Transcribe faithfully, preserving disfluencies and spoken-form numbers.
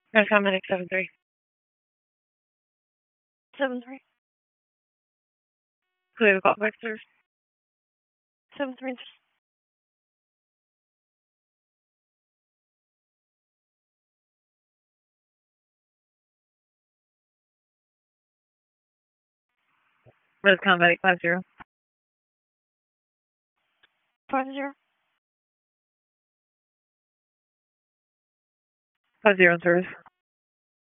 Rescom Medic seven three. seven three. Who have a call back, sir? seven three. Rescom Medic five zero. five zero. five zero in service.